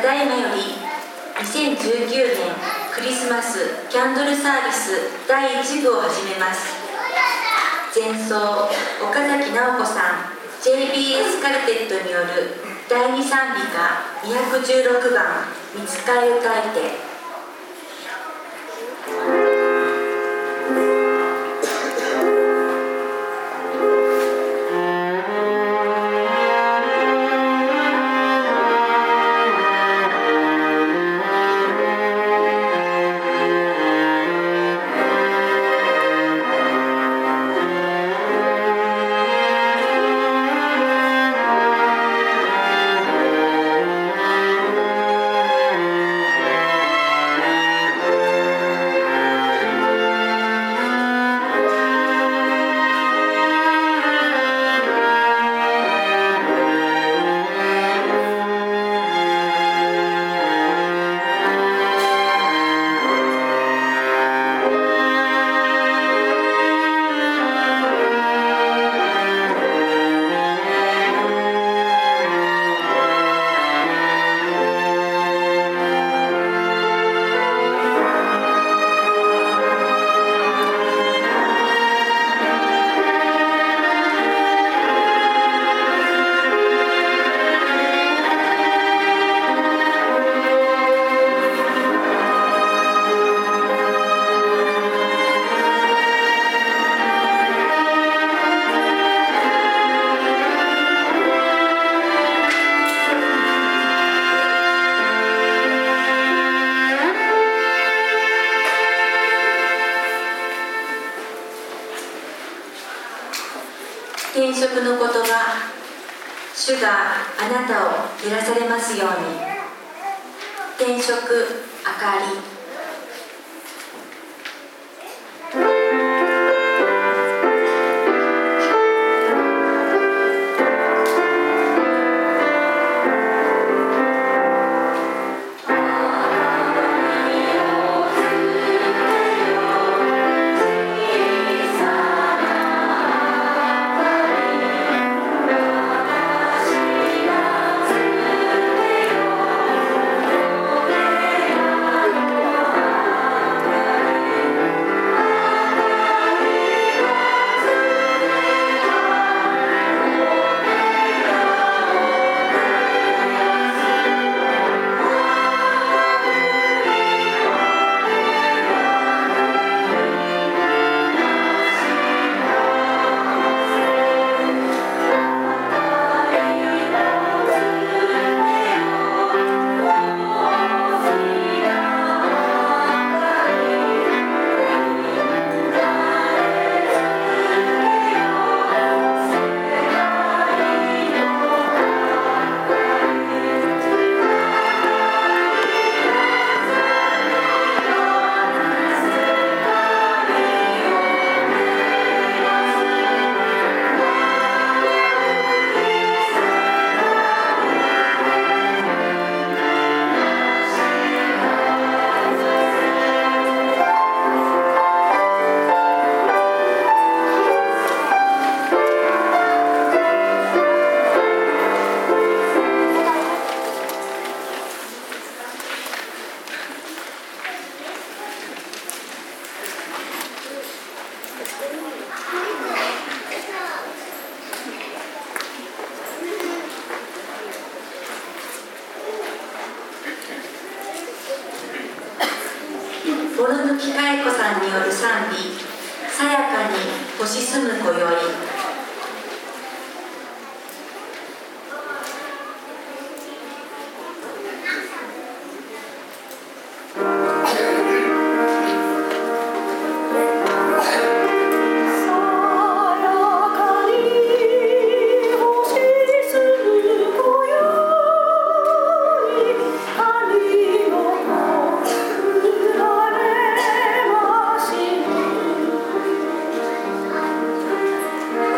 だいまより2019年クリスマスキャンドルサービス第1部を始めます。前奏、岡崎直子さん JBS カルテットによる第2賛美歌216番御使い歌いて。天職の言葉、主があなたを照らされますように。天職、あかり。ボロヌキカエコさんによる賛美、さやかに星住む今宵。 「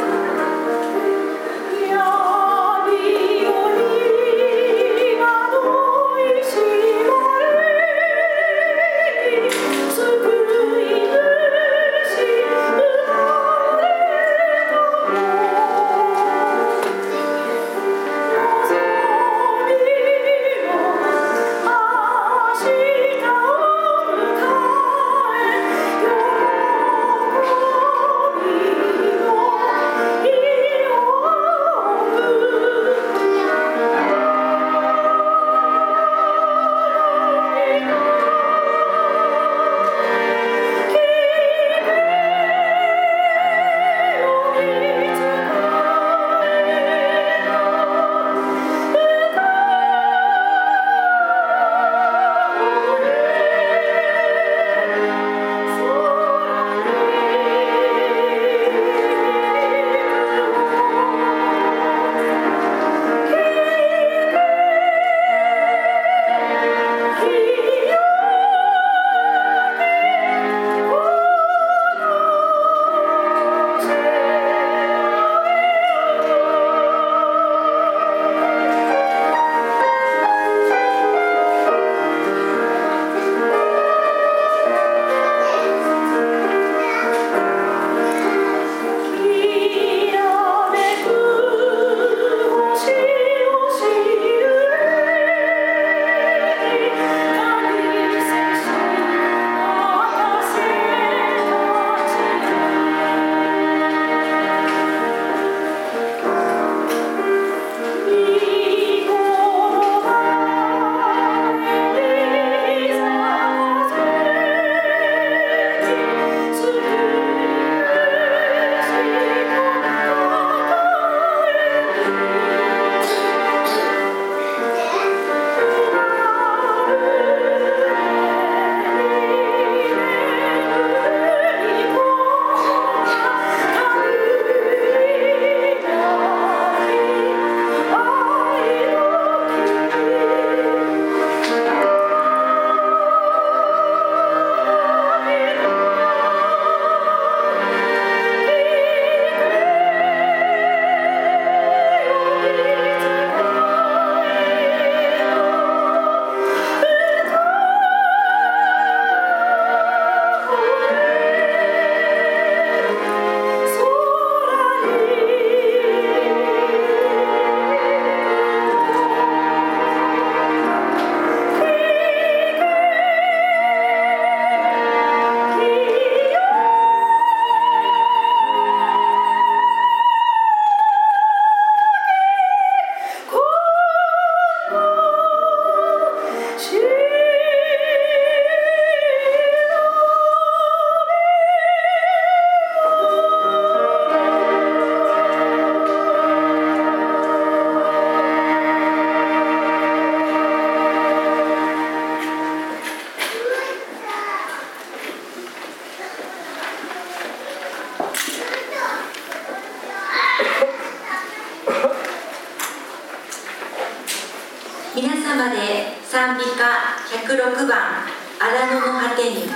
様で賛美歌106番荒野の果てに。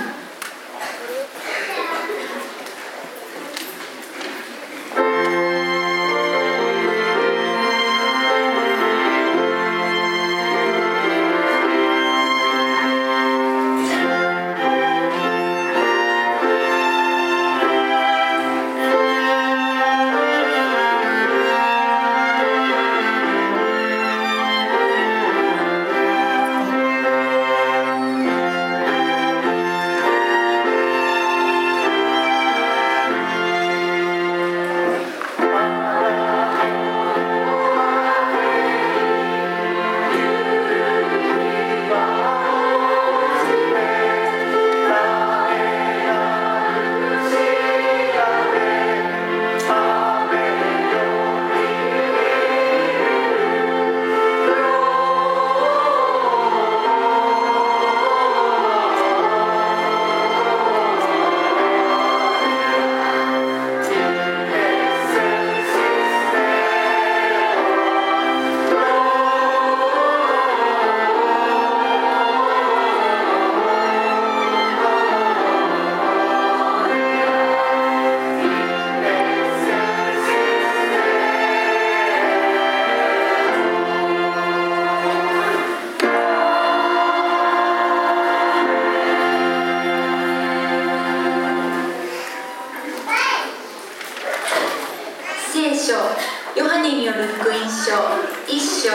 ヨハネによる福音書1章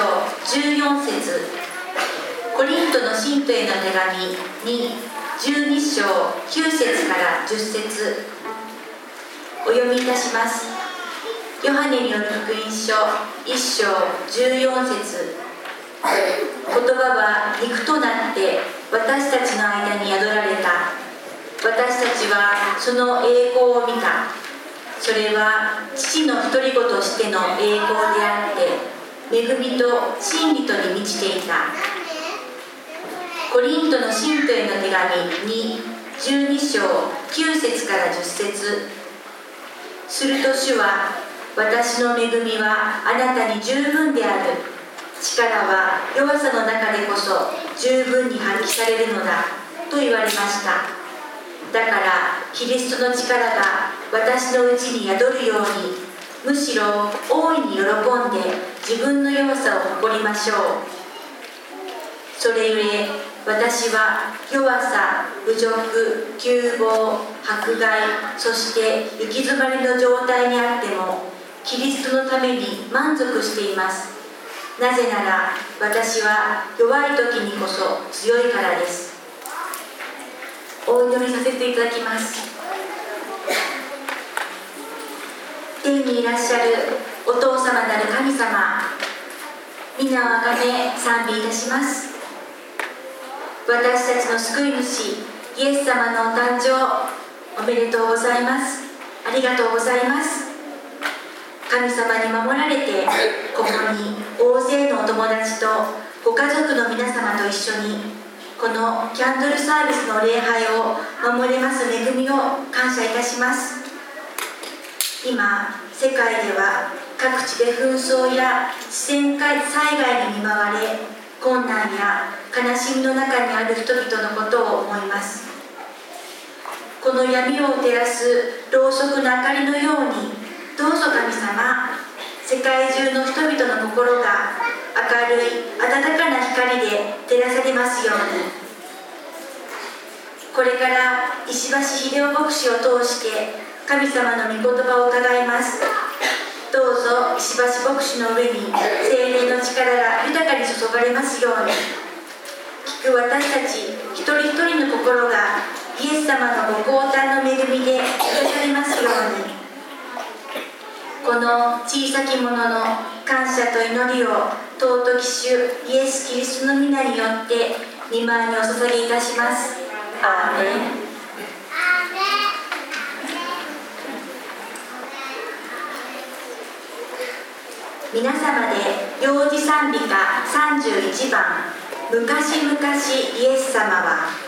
14節、コリントの信徒への手紙に12章9節から10節お読みいたします。ヨハネによる福音書1章14節、言葉は肉となって私たちの間に宿られた。私たちはその栄光を見た。それは父の独り子としての栄光であって、恵みと真理とに満ちていた。コリントの信徒への手紙に12章9節から10節、すると主は、私の恵みはあなたに十分である。力は弱さの中でこそ十分に発揮されるのだと言われました。だからキリストの力が私のうちに宿るように、むしろ大いに喜んで自分の弱さを誇りましょう。それゆえ私は弱さ、侮辱、窮乏、迫害、そして行き詰まりの状態にあってもキリストのために満足しています。なぜなら私は弱い時にこそ強いからです。お祈りさせていただきます。天にいらっしゃるお父様なる神様、皆をあがめ賛美いたします。私たちの救い主イエス様のお誕生おめでとうございます。ありがとうございます。神様に守られて、ここに大勢のお友達とご家族の皆様と一緒にこのキャンドルサービスの礼拝を守れます恵みを感謝いたします。今世界では各地で紛争や自然災害に見舞われ、困難や悲しみの中にある人々のことを思います。この闇を照らすろうそくの明かりのように、どうぞ神様、世界中の人々の心が明るい温かな光で照らされますように。これから石橋秀夫牧師を通して神様の御言葉を伺います。どうぞ石橋牧師の上に聖霊の力が豊かに注がれますように。聞く私たち一人一人の心がイエス様のご降誕の恵みで満たされますように。この小さきものの感謝と祈りを尊き主イエス・キリストの皆によって御前にお捧げいたします。アーメン。皆様で幼児賛美歌31番、昔々イエス様は。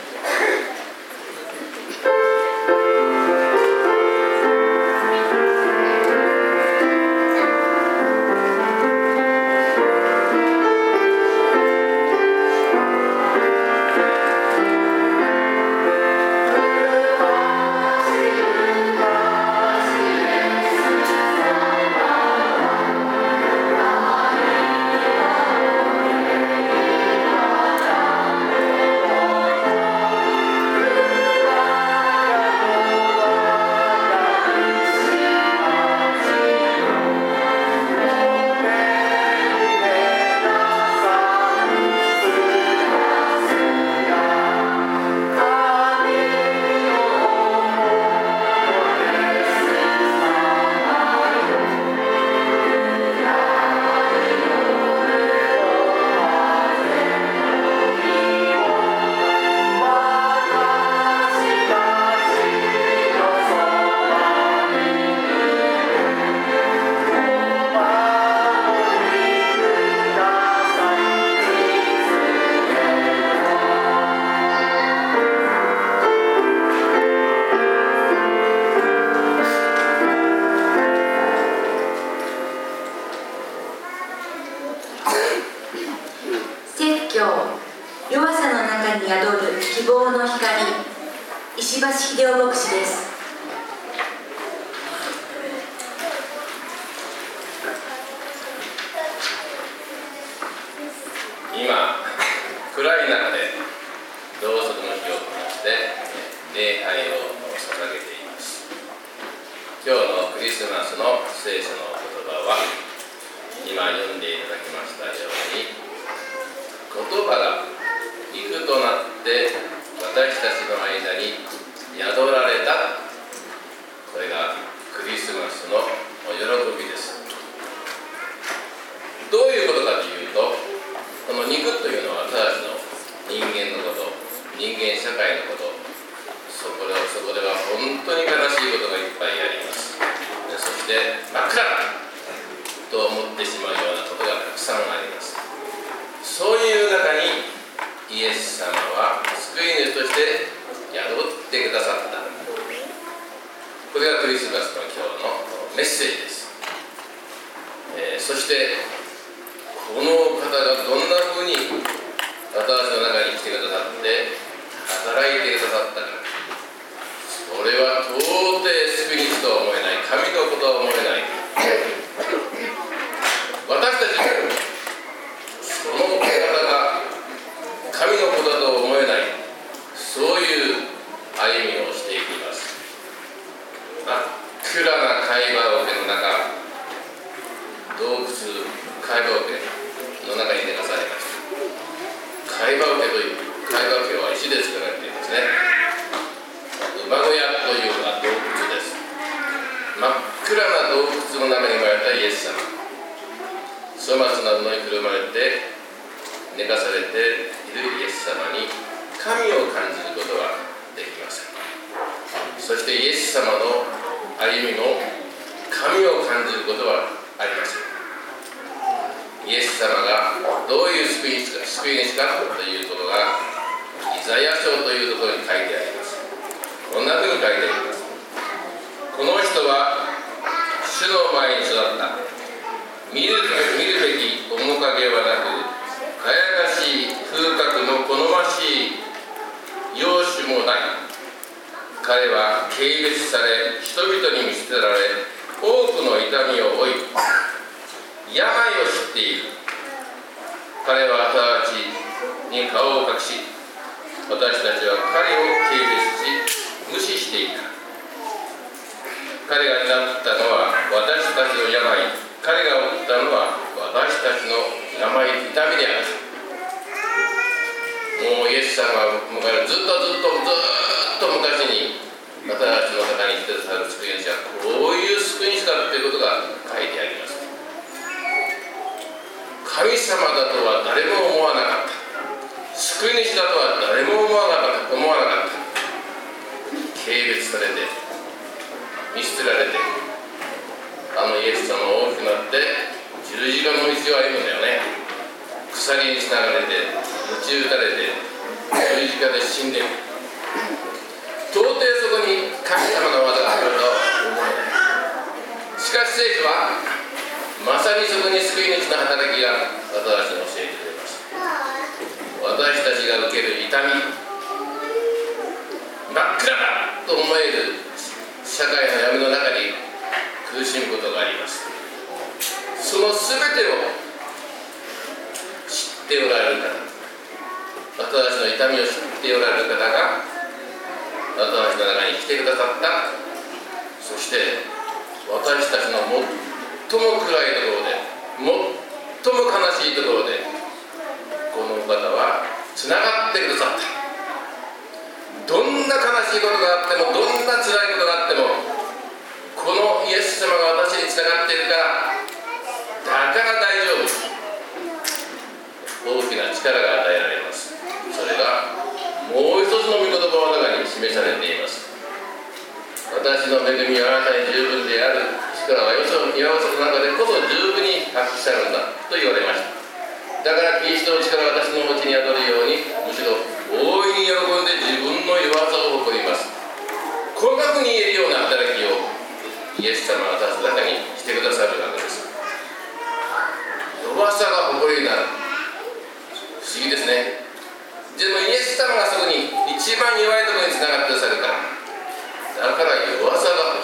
秀夫牧師です。 今、暗い中で同息の日をこなして礼拝を捧げています。今日のクリスマスの聖書の言葉は、今読んでいただきましたように、言葉が肉となって私たちの間に宿られた。これがクリスマスのお喜びです。どういうことかというと、この肉というのは私たちの人間のこと、人間社会のこと、そこでは本当に悲しいことがいっぱいあります。そして真っ暗だと思ってしまうようなことがたくさんあります。そういう中にイエス様は救い主として宿ってくださった。これがクリスマスの今日のメッセージです。そしてこの方がどんなふうに私の中に来てくださって働いてくださったか、それは到底救い主とは思えない、神のことは思えない。私たちもその方が神のことだと思えない、そういう歩みをしていきます。真っ暗な貝羽桶の中、洞窟貝羽桶の中に寝かされました。貝羽桶という貝羽桶は石で作られていますね。馬小屋というのは洞窟です。真っ暗な洞窟の中に生まれたイエス様、粗末な布にくるまれて寝かされているイエス様に神を感じることはできません。そしてイエス様の歩みも神を感じることはありません。イエス様がどういう救い主かということがイザヤ書というところに書いてあります。こんなふうに書いてあります。この人は主の前に育った。見るべき面影はなく、輝かしい風格の好ましい容姿もない。彼は軽蔑され、人々に見捨てられ、多くの痛みを負い、病を知っている。彼は私たちに顔を隠し、私たちは彼を軽蔑し、無視していた。彼が担ったのは私たちの病、彼が負ったのは私たちの痛みである。もうイエス様はずっと昔に私たちの中に来てくださる救い主はこういう救い主だということが書いてあります。神様だとは誰も思わなかった。救い主だとは誰も思わなかった。軽蔑されて見捨てられて、イエス様は大きくなって十字架の道を歩むんだよね。鎖につながれて、鞭打たれて、十字架で死んでいる。到底そこに神様の技があると思えない。しかし聖書はまさにそこに救い主の働きが私たちに教えてくれます。私たちが受ける痛み、真っ暗だと思える社会の闇の中に苦しむことがあります。その全てを知っておられる方、私たちの痛みを知っておられる方が私たちの中に来てくださった。そして私たちの最も暗いところで、最も悲しいところでこの方はつながってくださった。どんな悲しいことがあっても、どんな辛いことがあっても、このイエス様が私につながっているから、だから大丈夫。大きな力が与えられます。それがもう一つの御言葉の中に示されています。私の恵みはあなたに十分である。力は岩場の中でこそ十分に発揮されるんだと言われました。だからキリストの力が私のうちに宿るように、むしろ大いに喜んで自分の弱さを誇ります。こんなふうに言えるような働きをイエス様は私の中にしてくださるわけです。弱さが誇りになる。不思議ですね。でもイエス様がそこに一番弱いところにつながってくださるから、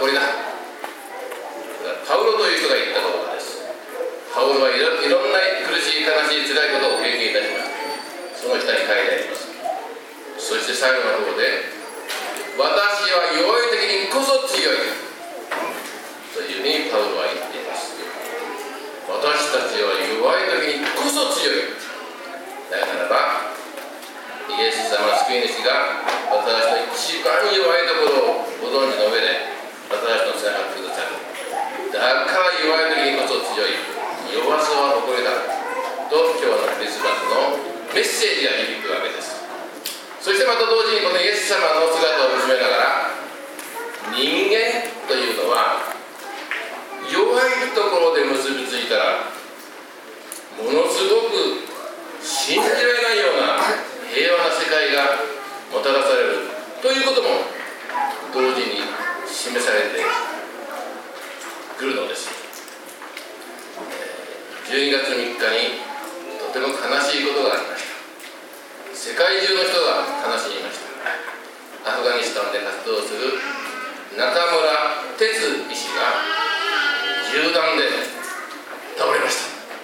りだ。パウロという人が言った言葉です。パウロはいろんな苦しい悲しい辛いことを経験いたしました。その下に書いてあります。そして最後のところで、私は弱い時にこそ強いというふうにパウロは言っています。私たちは弱い時にこそ強い。だからばイエス様救い主が私の一番弱いところをご存知の上で私の背中をくださる。だから弱い時にこそ強い、弱さは誇りだと今日のクリスマスのメッセージが響くわけです。そしてまた同時にこのイエス様の姿を見つめながら、人間というのは弱いところで結びついたらものすごく信じられないような平和な世界がもたらされるということも同時に示されてくるのです。12月3日にとても悲しいことがありました。世界中の人が悲しみました。アフガニスタンで活動する中村哲医師が銃弾で倒れました。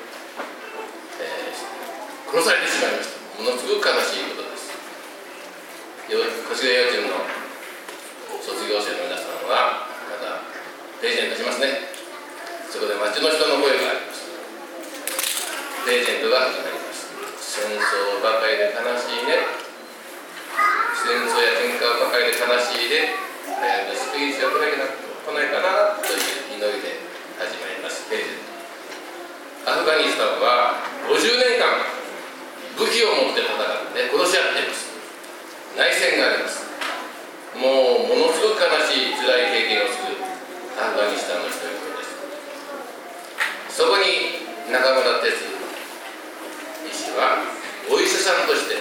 殺されてしまいました。ものすごく悲しいことです。越谷幼稚園の卒業生の皆さんはまたプレゼントしますね。そこで町の人の声があります。プレゼントが始まります。戦争ばかりで悲しいね、戦争や喧嘩ばかりで悲しいで、早く救い主が来ないかなという祈りで始まります。プレゼント。アフガニスタンは50年間武器を持って戦って殺し合っています。内戦があります。ものすごく悲しい辛い経験をするアフガニスタンの人々です。そこに中村哲医師はお医者さんとして、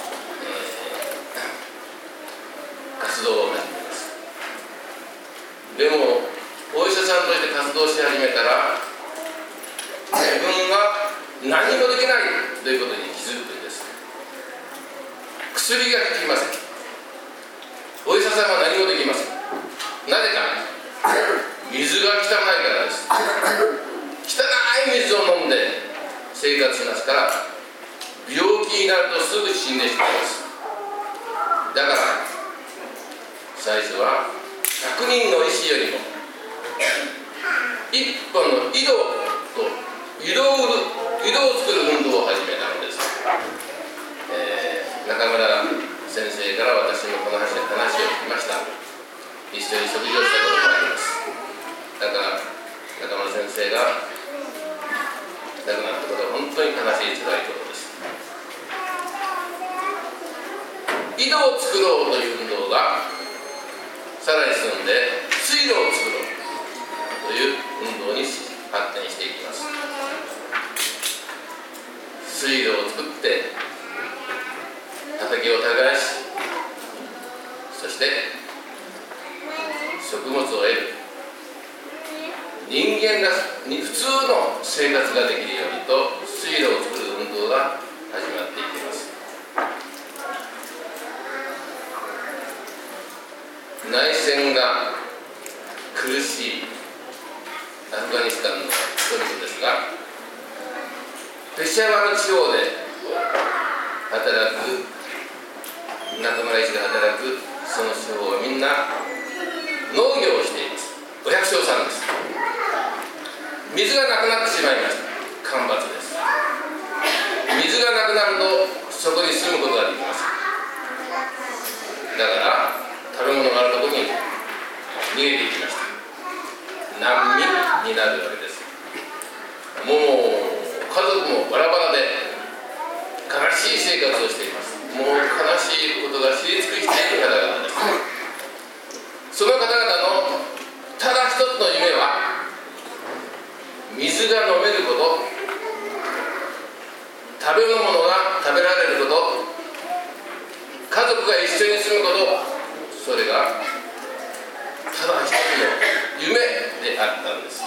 活動を始めます。でもお医者さんとして活動し始めたら自分は何もできないということに気づくんです。薬が効きません。お医者さんは何もできません。なぜか水が汚いからです。汚い水を飲んで生活しますから、病気になるとすぐ死んでしまいます。だから最初は100人の医師よりも1本の井戸を作る運動を始めたのです。中村先生から私もこの話を聞きました。一緒に食事をしたこともあります。だから中村先生が亡くなったことは本当に悲しい辛いことです。井戸を作ろうという運動がさらに進んで水路を作ろうという運動に発展していきます。水路を作って畑を耕し、そして食物を得る、人間が普通の生活ができるようにと水路を作る運動が始まっていきます。内戦が苦しいアフガニスタンの人々ですが、ペシャワル地方で働く中村医師が働くその地方はみんな農業をしています。お百姓さんです。水がなくなってしまいました。干ばつです。水がなくなるとそこに住むことができます。だから食べ物があるところに逃げていきました。難民になるわけです。もう家族もバラバラで悲しい生活をしています。もう悲しいことが知り尽くしている方々です。その方々のただ一つの夢は水が飲めること、食べ物が食べられること、家族が一緒に住むこと、それがただ一つの夢であったんです。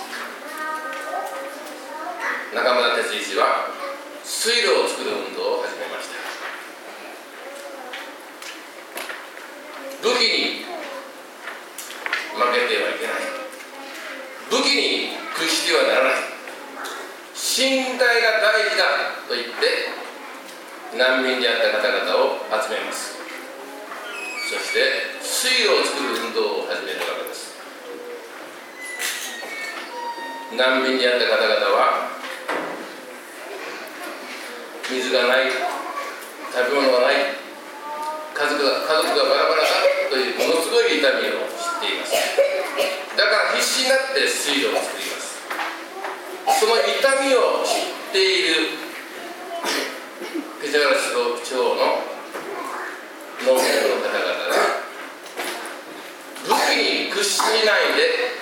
中村哲医師は水路を作る運動を始めました。武器に負けてはいけない。武器に屈してはならない。信頼が大事だと言って難民であった方々を集めます。そして水路を作る運動を始めるわけです。難民であった方々は水がない、食べ物がない、家族がバラバラだというものすごい痛みを知っています。だから必死になって水路を作ります。その痛みを知っているペシャワラ地方の農民の方々が武器に屈しないで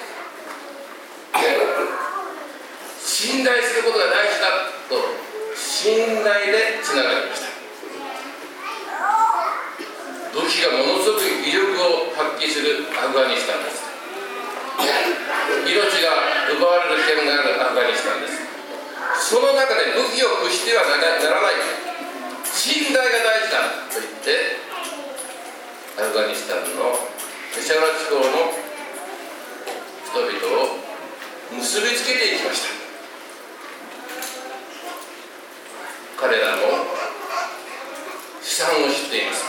信頼することが大事だと信頼でつながりました。武器がものすごく威力を発揮するアフガニスタンです。命が奪われる危険があるアフガニスタンです。その中で武器を屈してはならない、信頼が大事だと言ってアフガニスタンのペシャワラ地方の人々を結びつけていきました。彼らも悲惨を知っています。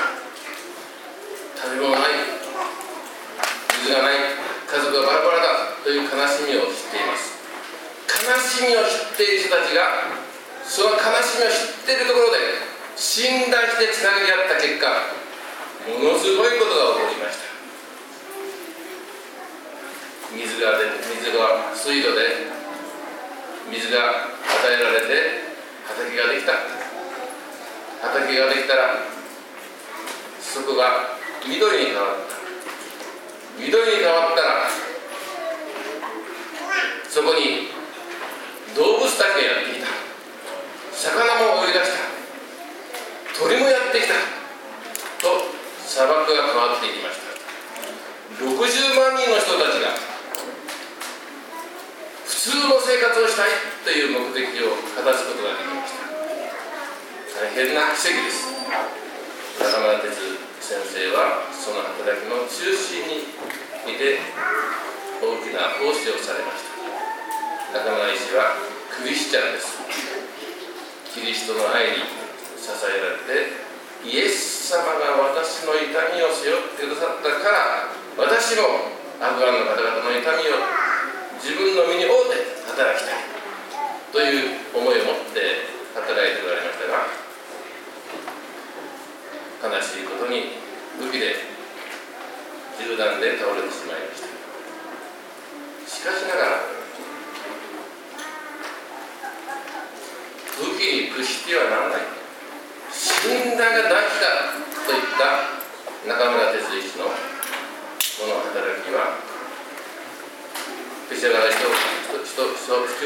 食べ物ない、水がない、家族がバラバラだという悲しみを知っています。悲しみを知っている人たちがその悲しみを知っているところで信頼してつながり合った結果、ものすごいことが起こりました。水路で水が与えられて畑ができた。畑ができたらそこが緑に変わった。緑に変わったらそこに動物たちがやってきた。魚も泳ぎ出した。鳥もやってきたと砂漠が変わっていきました。60万人の人たちが普通の生活をしたいという目的を果たすことができました。大変な奇跡です。中村哲先生はその働きの中心にいて大きな奉仕をされました。中村医師はクリスチャンです。キリストの愛に支えられてイエス様が私の痛みを背負ってくださったから私もアフガンの方々の痛みを自分の身に負うて働きたいという思いを持って働いておられましたが、悲しいことに武器で銃弾で倒れてしまいました。しかしながら武器に屈してはならない、信頼が大事だといった中村哲医師のこの働きはペシャワラ地方の人々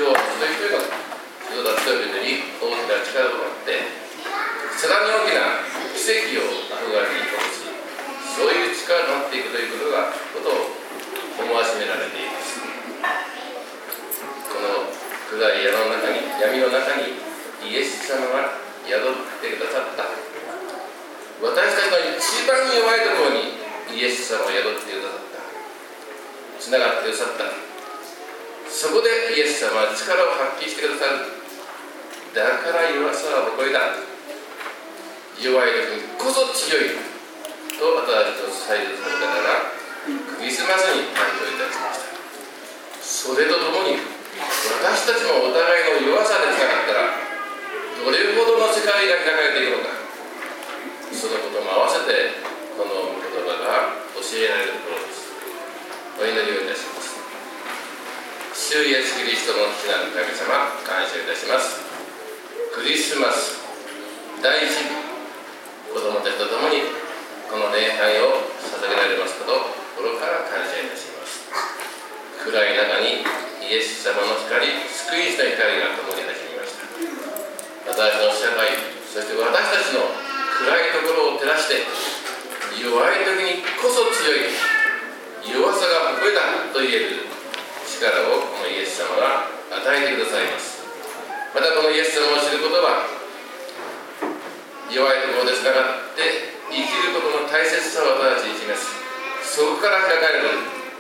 に大きな力を持ってさらに大きな奇跡をアフガンに起こす、そういう力になっていくということを思わしめられています。この暗い闇の中にイエス様が宿ってくださった。私たちの一番弱いところにイエス様が宿ってくださった、つながってくださった。そこでイエス様は力を発揮してくださる。だから弱さは誇りだ。弱い時にこそ強いと私たちのサイズされたからクリスマスに誕生いたしました。それとともに私たちもお互いの弱さでつながったらどれほどの世界が開かれているのか、そのことも合わせてこの言葉が教えられるところです。お祈りをいたします。主イエスキリストの父なる神様、感謝いたします。クリスマス第一日、子供たちと共にこの礼拝を捧げられますことを心から感謝いたします。暗い中にイエス様の光、救い主の光が灯り始めました。私の社会、そして私たちの暗いところを照らして弱い時にこそ強い、弱さが誇りだと言える力をこのイエス様が与えてくださいます。またこのイエス様を知ることは弱いところでつながって生きることの大切さを私たちに示す、そこから開かれる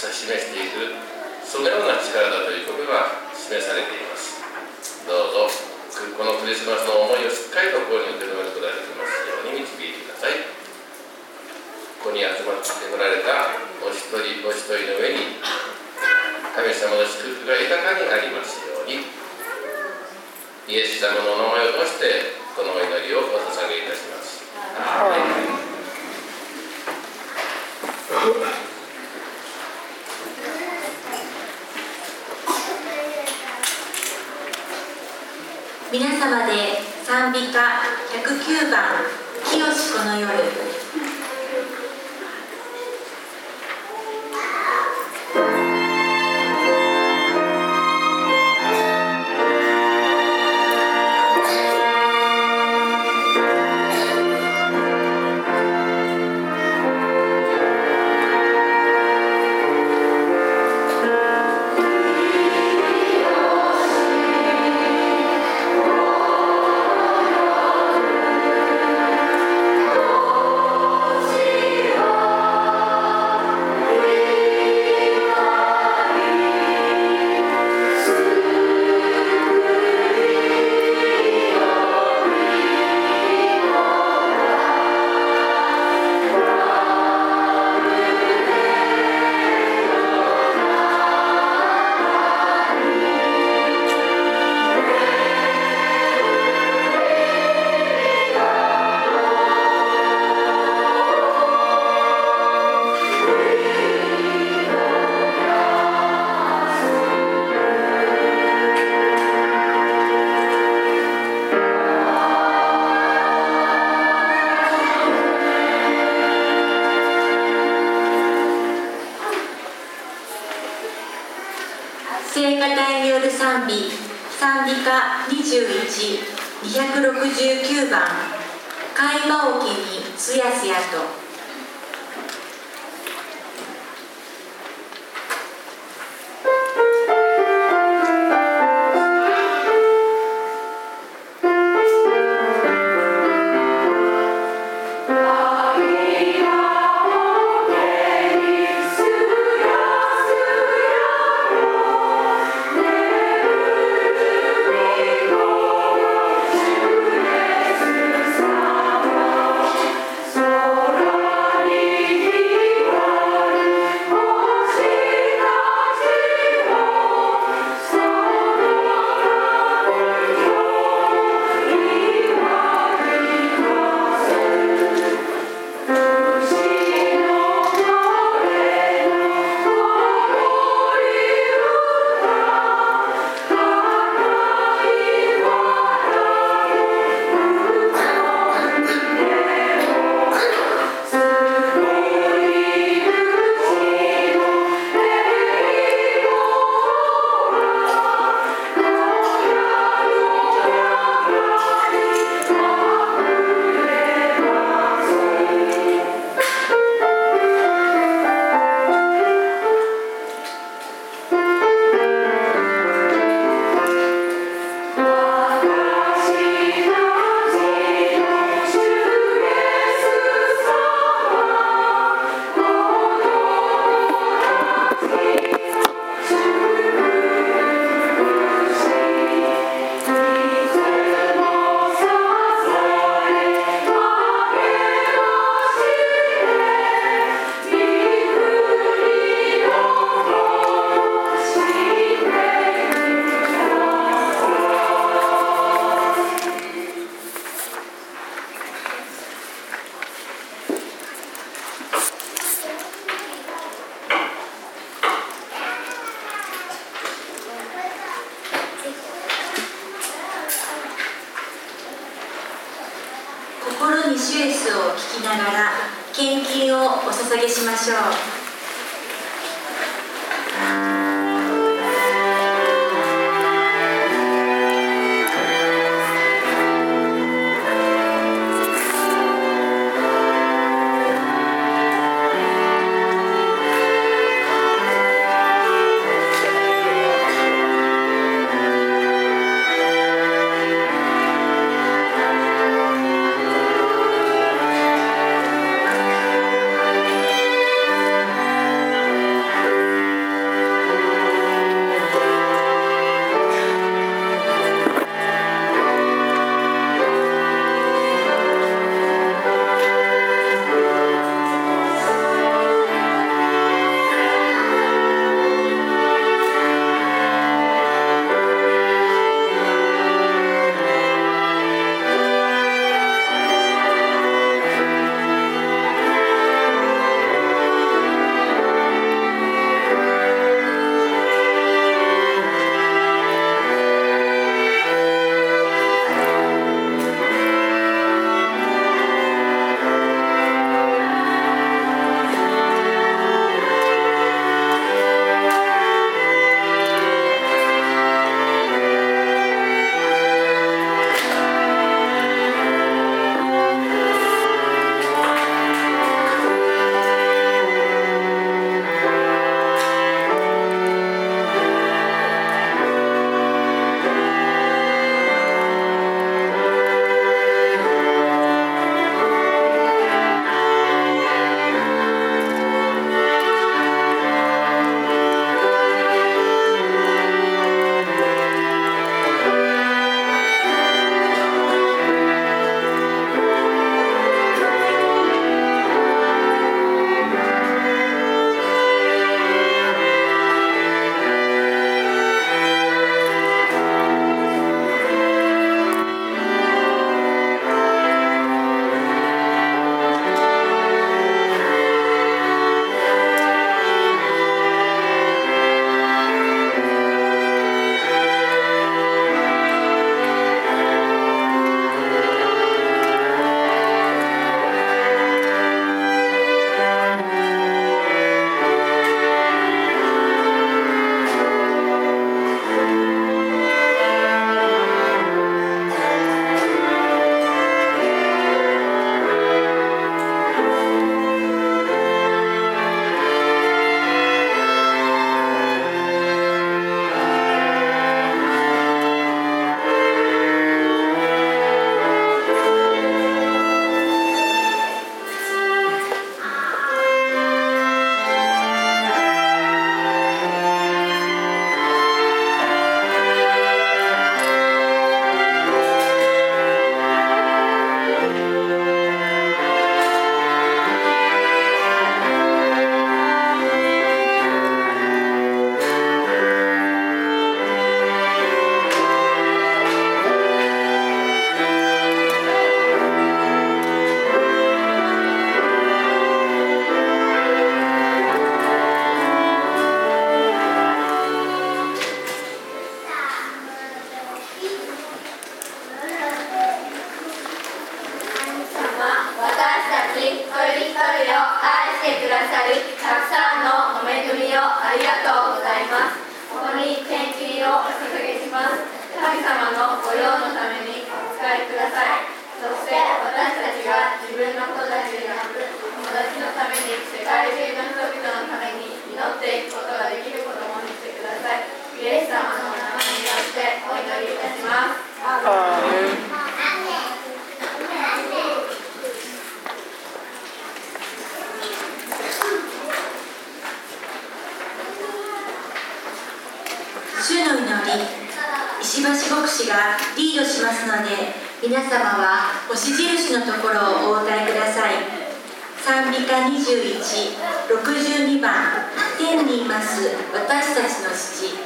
示していく、そのような力だということが示されています。どうぞこのクリスマスの思いをしっかりと心に受け止めることができますように導いてください。ここに集まってこられたお一人お一人の上に神様の祝福が豊かにありますように、イエス様のお名前を通してこのお祈りをお捧げいたします。アーメン。 皆様で賛美歌109番「清しこの夜」。聖歌隊による賛美、賛美歌21、269番、貝羽桶にすやすやと。心に主イエスを聞きながら献金をお捧げしましょう。 「 主の祈り、石橋牧師がリードしますので、皆様は星印のところをお歌いください。賛美歌21、62番、天にいます私たちの父。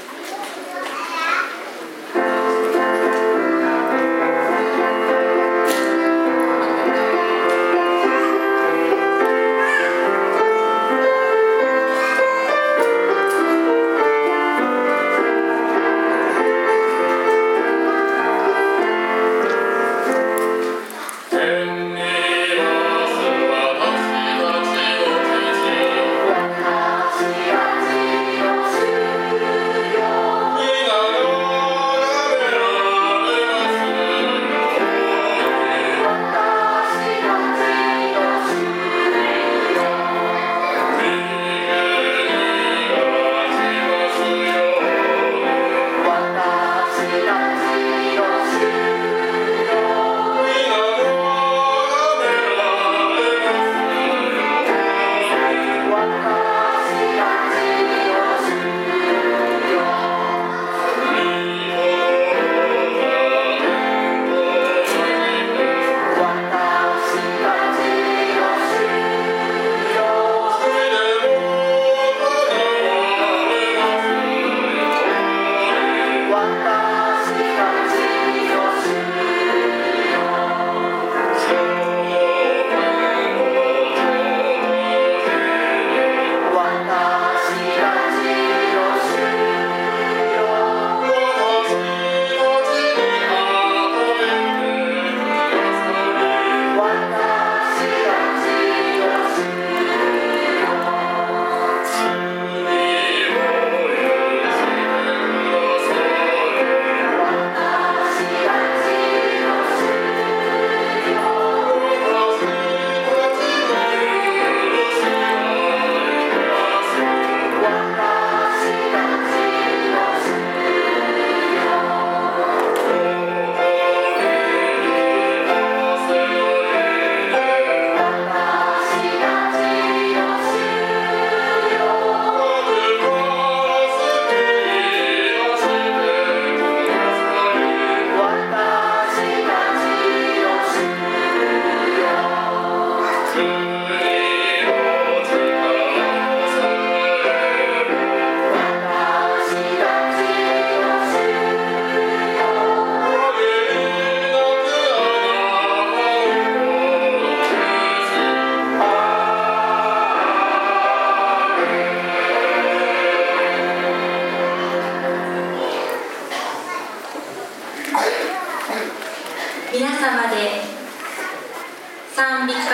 皆様で賛美歌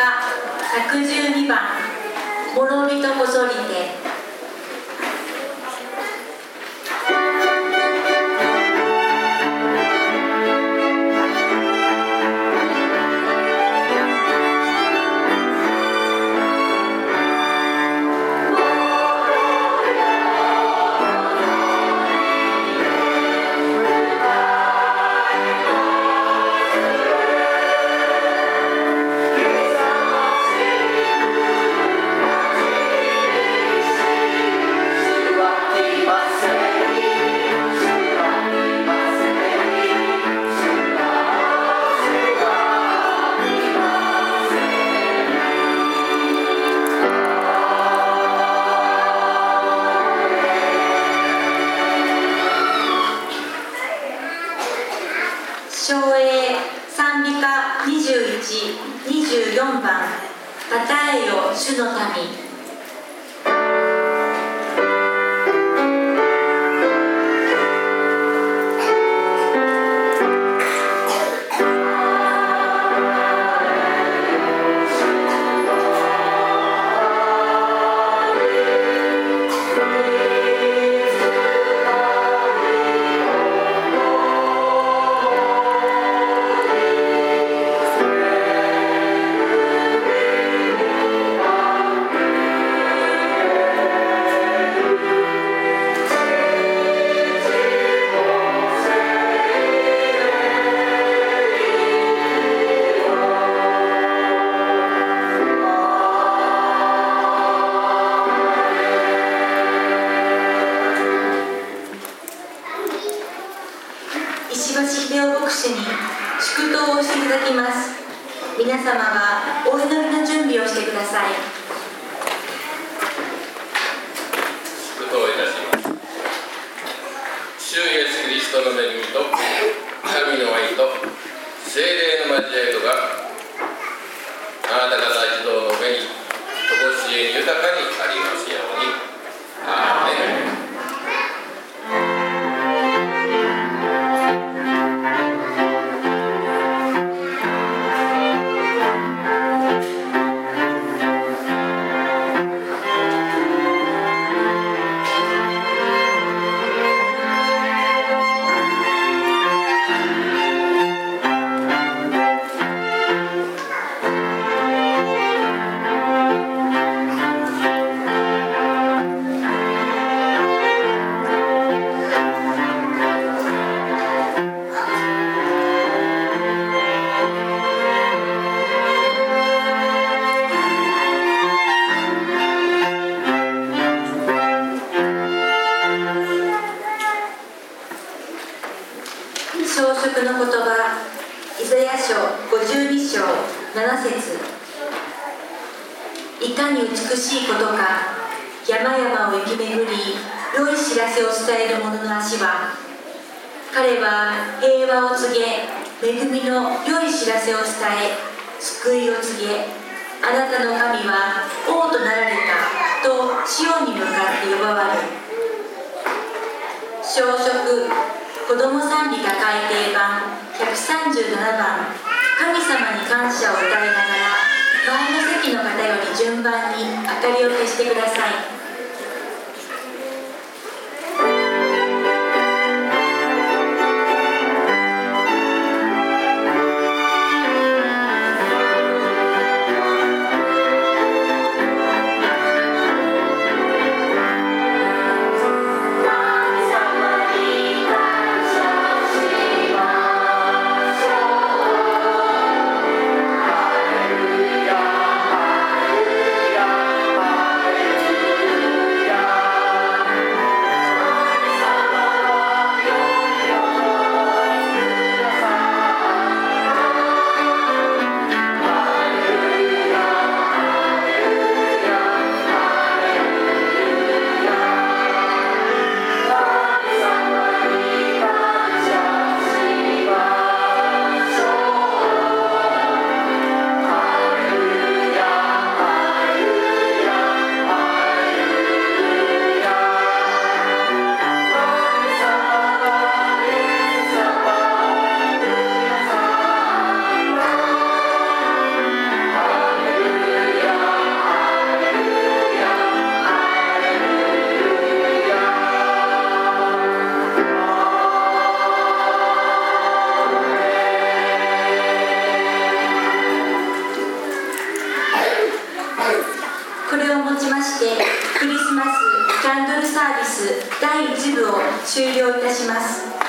112番、諸人こぞりて。唱詠賛美歌21、24番、たたえよ主の民。 皆様はお祈りの準備をしてください。 祝祷いたします。主イエスキリストの恵みと神の愛と聖霊の交わりとがあなた方一同の上にとこしえに豊かにありますように。アーメン。 朝食の言葉、イザヤ書52章7節。いかに美しいことか、山々を行き巡り、良い知らせを伝える者の足は。彼は平和を告げ、恵みの良い知らせを伝え、救いを告げ、あなたの神は王となられたとシオンに向かって呼ばわる。朝食子供賛美歌改訂版137番、神様に感謝を歌いながら前の席の方より順番に明かりを消してください。これをもちましてクリスマスキャンドルサービス第1部を終了いたします。